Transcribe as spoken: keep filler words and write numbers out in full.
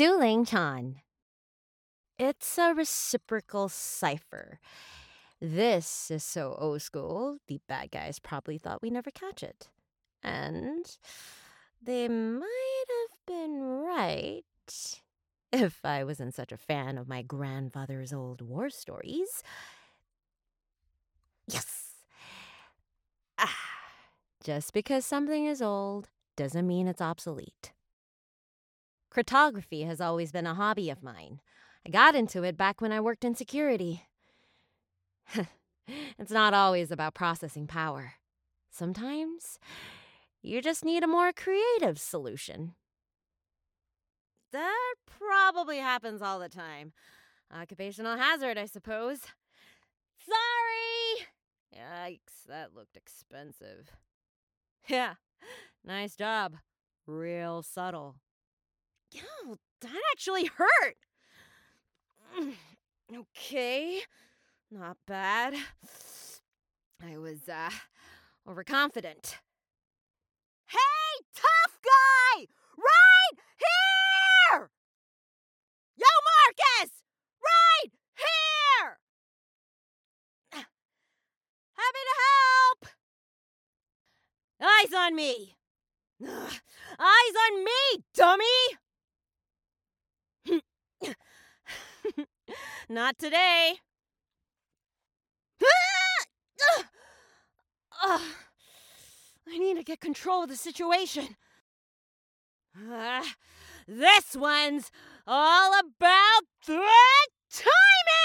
Suling Chan. It's a reciprocal cipher. This is so old school, the bad guys probably thought we'd never catch it. And they might have been right if I wasn't such a fan of my grandfather's old war stories. Yes! Ah, just because something is old doesn't mean it's obsolete. Cryptography has always been a hobby of mine. I got into it back when I worked in security. It's not always about processing power. Sometimes you just need a more creative solution. That probably happens all the time. Occupational hazard, I suppose. Sorry! Yikes, that looked expensive. Yeah, nice job. Real subtle. Yo, that actually hurt! Okay, not bad. I was, uh, overconfident. Hey, tough guy! Right here! Yo, Marcus! Right here! Happy to help! Eyes on me! Ugh. Eyes on me, dummy! Not today. uh, I need to get control of the situation. Uh, this one's all about the timing!